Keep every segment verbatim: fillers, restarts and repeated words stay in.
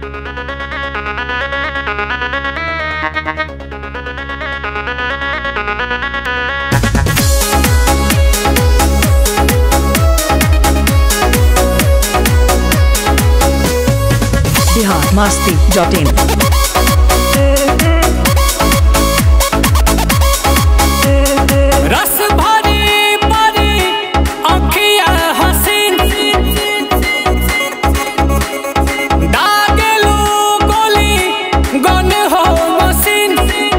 Bihar Masti dot in. रस भरी भरी आँखियाँ हसीन, दागेलू गोली गन हो मशीन,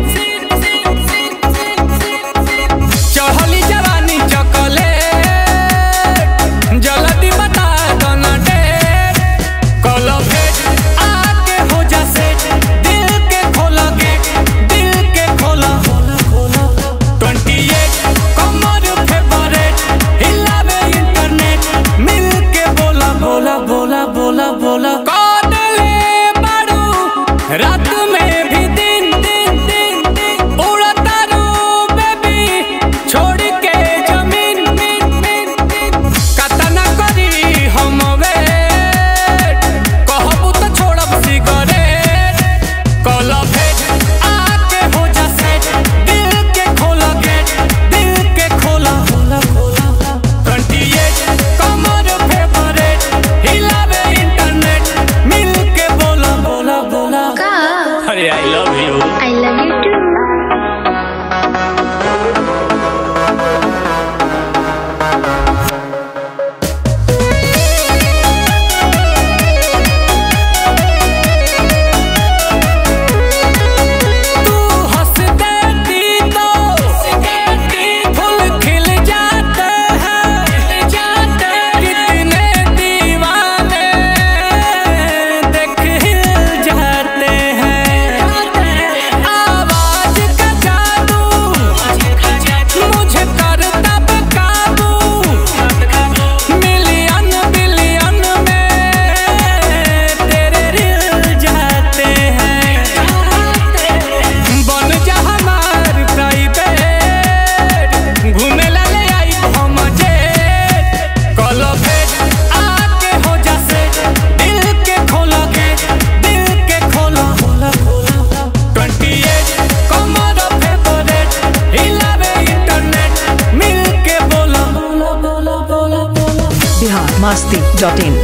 चढ़ली जवानी चॉकलेट, जल्दी बता दो ना डेट, कलो भेट आके हो जा सेट, दिल के खोला गेट, दिल के खोला अट्ठाईस कमर फेवरेट, हिलावे इंटरनेट, मिल के बोला बोला बोला बोला बोला काटले बारू रात में भी दिन दिन दिन दिन उड़ता रू बेबी छोड़ के जमीन मिन मिन मिन कतना करी हम वेट, कहबू तो छोड़ब सिगरेट, कला भेट आके हो जा सेट, दिल के खोला गेट, दिल के खोला अट्ठाईस कमर फेवरेट, हिलावे इंटरनेट, मिल के बोला बोला बोला अरे I love you. I love you too. तू हंस देती तो फूल खिल जाते हैं, कितने दीवाने देख हिल जाते हैं, आवाज का जादू मुझे करता बेकाबू, मिलियन बिलियन में तेरे रिल जाते हैं, बन जा हमार प्राइवेट, घूमे ला ले आई हम जेट, कलो भेट आके हो जा सेट, दिल के खोला गेट, दिल के खोला अट्ठाईस कमर फेवरेट, हिलावे इंटरनेट, मिल के बोला बोला बोला बोला बोला बिहार मस्ती डॉट इन।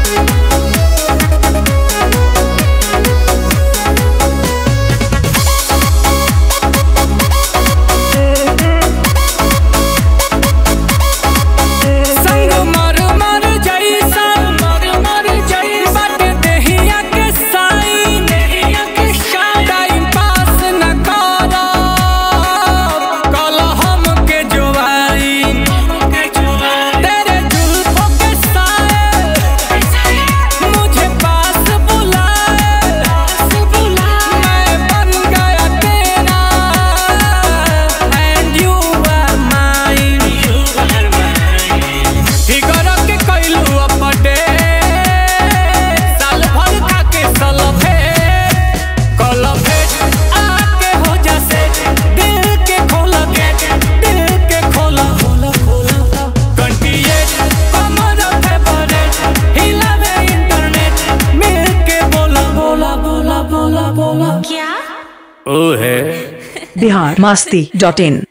संग मर मर जैसा बाट देहिया के साईं, टाइम पास न करो कल हमके जोवाई, तेरे जुल्फों के साए मुझे पास बुलाए, मैं बन गया तेरा एंड यू आर माइन, फिगर के कैलू अपडे साल भर खा के सलफे, कल भेट आके हो जा सेट, दिल के खोला गेट, दिल के खोला अट्ठाईस कमर फेवरेट, हिलावे इंटरनेट, मिल के बोला बोला बोला बोला बोला क्या? ओ है बिहार मस्ती डॉट इन।